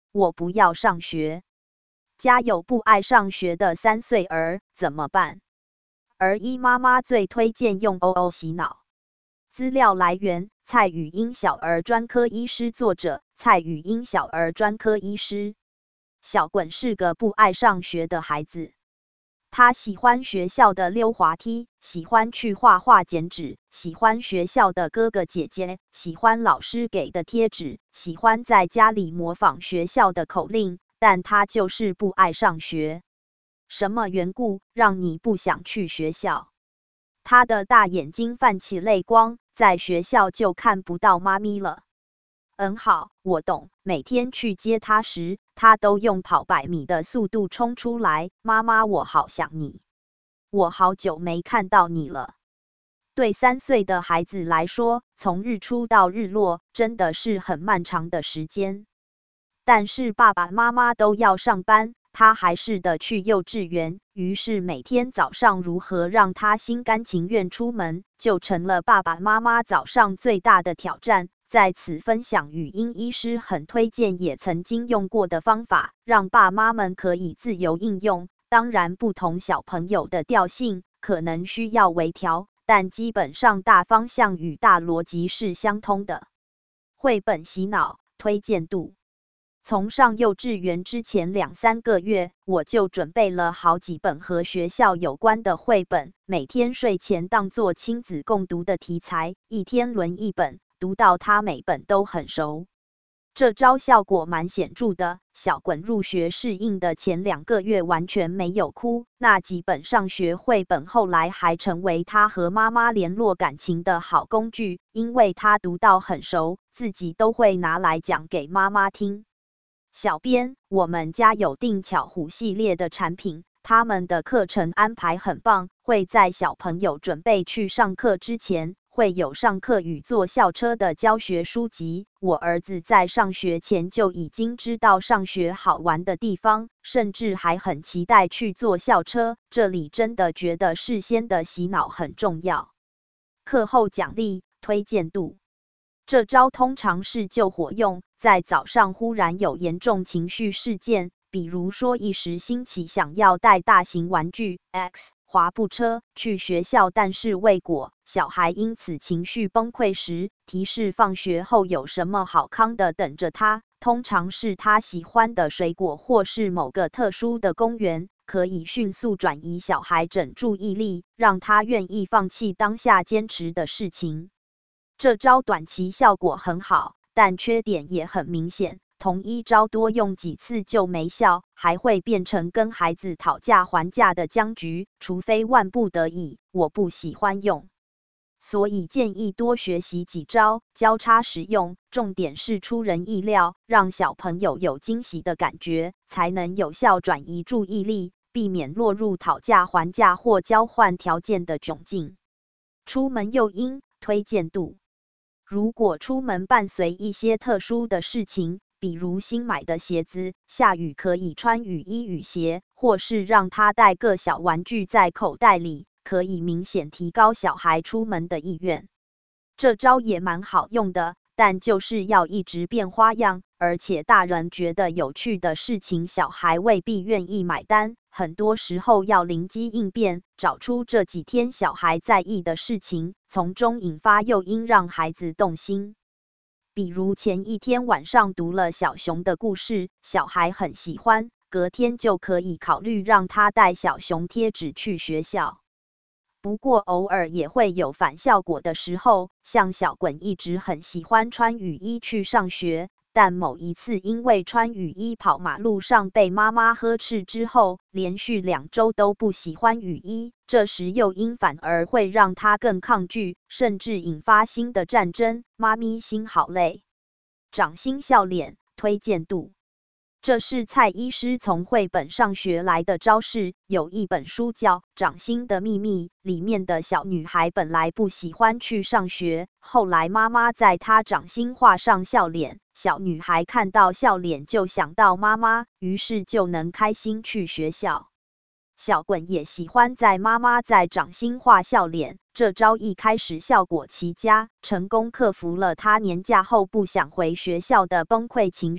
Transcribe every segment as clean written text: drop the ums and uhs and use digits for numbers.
我不要上学。家有不爱上学的3岁儿，怎么办？儿医妈妈最推荐用 OO 洗脑。资料来源：蔡语英小儿专科医师，作者：蔡语英小儿专科医师。小滚是个不爱上学的孩子，他喜欢学校的溜滑梯，喜欢去画画剪纸，喜欢学校的哥哥姐姐，喜欢老师给的贴纸，喜欢在家里模仿学校的口令，但他就是不爱上学。什么缘故让你不想去学校？他的大眼睛泛起泪光，在学校就看不到妈咪了。好，我懂。每天去接他时，他都用跑100米的速度冲出来，妈妈，我好想你，我好久没看到你了。对3岁的孩子来说，从日出到日落真的是很漫长的时间。但是爸爸妈妈都要上班，他还是得去幼稚园，于是每天早上如何让他心甘情愿出门，就成了爸爸妈妈早上最大的挑战。在此分享语音医师很推荐也曾经用过的方法，让爸妈们可以自由应用。当然不同小朋友的调性可能需要微调，但基本上大方向与大逻辑是相通的。绘本洗脑推荐度。从上幼稚园之前2-3个月，我就准备了好几本和学校有关的绘本，每天睡前当作亲子共读的题材，一天轮1本，读到他每本都很熟。这招效果蛮显著的，小滚入学适应的前2个月完全没有哭，那几本上学绘本后来还成为他和妈妈联络感情的好工具，因为他读到很熟，自己都会拿来讲给妈妈听。小编，我们家有订巧虎系列的产品，他们的课程安排很棒，会在小朋友准备去上课之前，会有上课与坐校车的教学书籍。我儿子在上学前就已经知道上学好玩的地方，甚至还很期待去坐校车。这里真的觉得事先的洗脑很重要。课后奖励推荐度。这招通常是救火用，在早上忽然有严重情绪事件，比如说一时兴起想要带大型玩具 X 滑步车去学校，但是未果，小孩因此情绪崩溃时，提示放学后有什么好康的等着他，通常是他喜欢的水果或是某个特殊的公园，可以迅速转移小孩整注意力，让他愿意放弃当下坚持的事情。这招短期效果很好，但缺点也很明显，同一招多用几次就没效，还会变成跟孩子讨价还价的僵局，除非万不得已，我不喜欢用。所以建议多学习几招，交叉使用，重点是出人意料，让小朋友有惊喜的感觉，才能有效转移注意力，避免落入讨价还价或交换条件的窘境。出门诱因推荐度。如果出门伴随一些特殊的事情，比如新买的鞋子，下雨可以穿雨衣雨鞋，或是让他带个小玩具在口袋里，可以明显提高小孩出门的意愿。这招也蛮好用的，但就是要一直变花样，而且大人觉得有趣的事情，小孩未必愿意买单，很多时候要灵机应变，找出这几天小孩在意的事情，从中引发诱因，让孩子动心。比如前一天晚上读了小熊的故事，小孩很喜欢，隔天就可以考虑让他带小熊贴纸去学校。不过偶尔也会有反效果的时候，像小滚一直很喜欢穿雨衣去上学，但某一次因为穿雨衣跑马路上被妈妈呵斥之后，连续2周都不喜欢雨衣，这时诱因反而会让他更抗拒，甚至引发新的战争。妈咪心好累。掌心笑脸推荐度。这是蔡医师从绘本上学来的招式，有一本书叫《掌心的秘密》，里面的小女孩本来不喜欢去上学，后来妈妈在她掌心画上笑脸，小女孩看到笑脸就想到妈妈，于是就能开心去学校。小滚也喜欢在妈妈在掌心画笑脸，这招一开始效果奇佳，成功克服了她年假后不想回学校的崩溃情绪。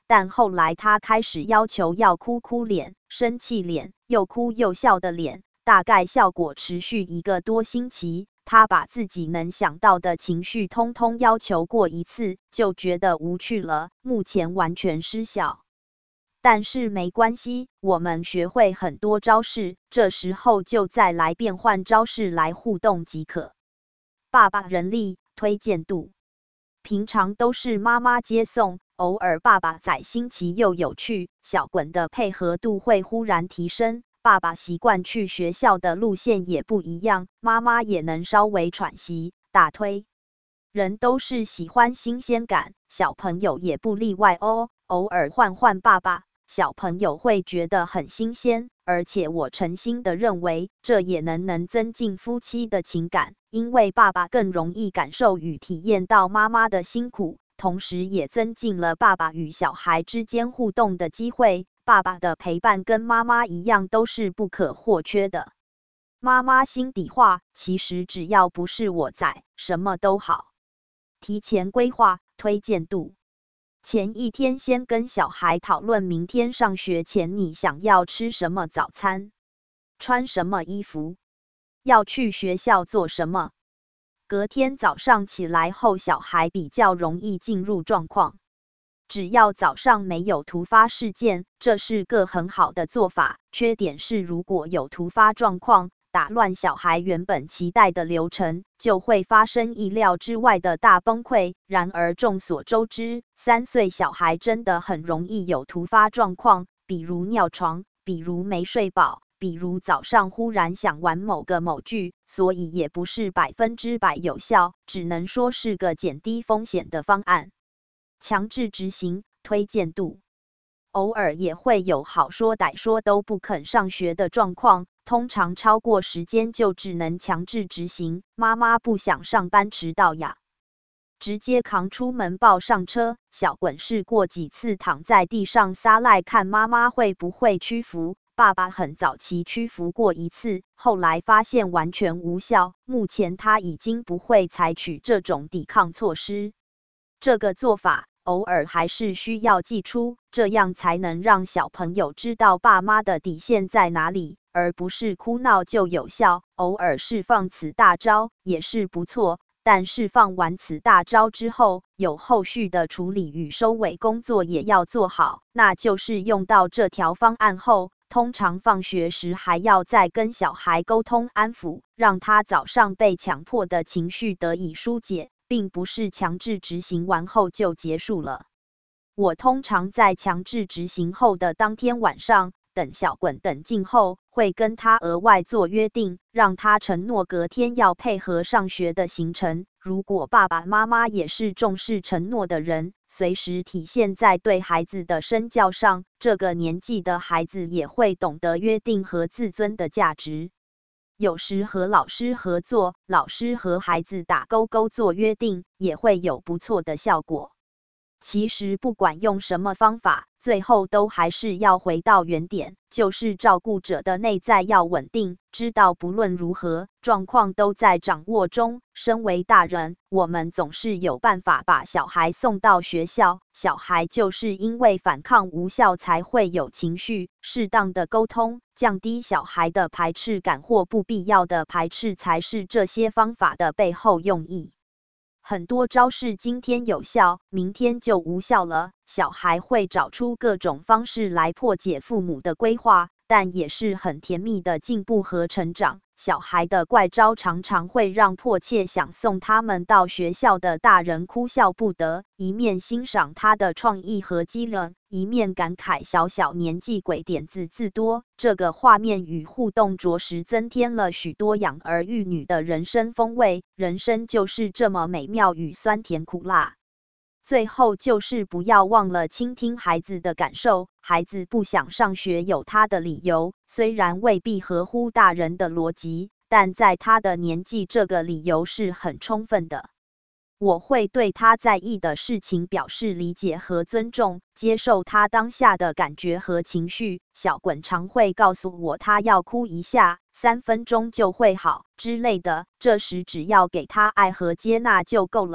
但后来他开始要求要哭哭脸、生气脸、又哭又笑的脸，大概效果持续1个多星期。他把自己能想到的情绪通通要求过一次，就觉得无趣了，目前完全失效。但是没关系，我们学会很多招式，这时候就再来变换招式来互动即可。爸爸人力推荐度，平常都是妈妈接送，偶尔爸爸载新奇又有趣，小滚的配合度会忽然提升。爸爸习惯去学校的路线也不一样，妈妈也能稍微喘息。大推，人都是喜欢新鲜感，小朋友也不例外哦。偶尔换换爸爸，小朋友会觉得很新鲜，而且我诚心的认为，这也能增进夫妻的情感，因为爸爸更容易感受与体验到妈妈的辛苦，同时也增进了爸爸与小孩之间互动的机会。爸爸的陪伴跟妈妈一样都是不可或缺的。妈妈心底话，其实只要不是我在，什么都好。提前规划，推荐度。前一天先跟小孩讨论明天上学前你想要吃什么早餐，穿什么衣服，要去学校做什么。隔天早上起来后，小孩比较容易进入状况。只要早上没有突发事件，这是个很好的做法。缺点是如果有突发状况，打乱小孩原本期待的流程，就会发生意料之外的大崩溃。然而众所周知，3岁小孩真的很容易有突发状况，比如尿床，比如没睡饱，比如早上忽然想玩某剧，所以也不是100%有效，只能说是个减低风险的方案。强制执行，推荐度。偶尔也会有好说歹说都不肯上学的状况，通常超过时间就只能强制执行。妈妈不想上班迟到呀，直接扛出门抱上车。小滚试过几次躺在地上撒赖，看妈妈会不会屈服。爸爸很早期屈服过一次，后来发现完全无效，目前他已经不会采取这种抵抗措施。这个做法偶尔还是需要祭出，这样才能让小朋友知道爸妈的底线在哪里，而不是哭闹就有效。偶尔释放此大招也是不错，但释放完此大招之后，有后续的处理与收尾工作也要做好，那就是用到这条方案后，通常放学时还要再跟小孩沟通安抚，让他早上被强迫的情绪得以疏解，并不是强制执行完后就结束了。我通常在强制执行后的当天晚上，等小滚等静后，会跟他额外做约定，让他承诺隔天要配合上学的行程。如果爸爸妈妈也是重视承诺的人，随时体现在对孩子的身教上，这个年纪的孩子也会懂得约定和自尊的价值。有时和老师合作，老师和孩子打勾勾做约定，也会有不错的效果。其实不管用什么方法，最后都还是要回到原点，就是照顾者的内在要稳定，知道不论如何，状况都在掌握中。身为大人，我们总是有办法把小孩送到学校，小孩就是因为反抗无效才会有情绪，适当的沟通，降低小孩的排斥感或不必要的排斥，才是这些方法的背后用意。很多招式今天有效，明天就无效了，小孩会找出各种方式来破解父母的规划，但也是很甜蜜的进步和成长。小孩的怪招常常会让迫切想送他们到学校的大人哭笑不得，一面欣赏他的创意和机灵，一面感慨小小年纪鬼点子自多。这个画面与互动着实增添了许多养儿育女的人生风味。人生就是这么美妙与酸甜苦辣。最后就是不要忘了倾听孩子的感受，孩子不想上学有他的理由，虽然未必合乎大人的逻辑，但在他的年纪这个理由是很充分的。我会对他在意的事情表示理解和尊重，接受他当下的感觉和情绪。小滚常会告诉我他要哭一下，3分钟就会好之类的，这时只要给他爱和接纳就够了，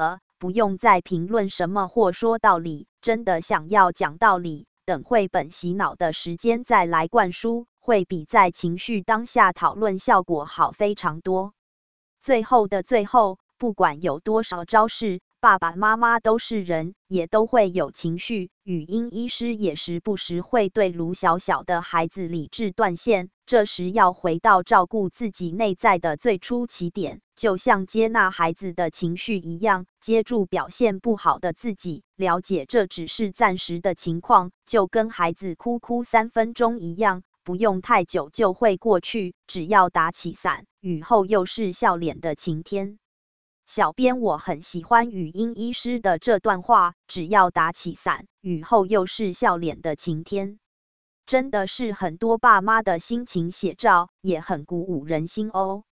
不用再评论什么或说道理，真的想要讲道理，等绘本洗脑的时间再来灌输，会比在情绪当下讨论效果好非常多。最后的最后，不管有多少招式，爸爸妈妈都是人，也都会有情绪。语音医师也时不时会对卢小小的孩子理智断线，这时要回到照顾自己内在的最初起点，就像接纳孩子的情绪一样，接住表现不好的自己，了解这只是暂时的情况，就跟孩子哭3分钟一样，不用太久就会过去，只要打起伞，雨后又是笑脸的晴天。小编我很喜欢语音医师的这段话，只要打起伞，雨后又是笑脸的晴天，真的是很多爸妈的心情写照，也很鼓舞人心哦。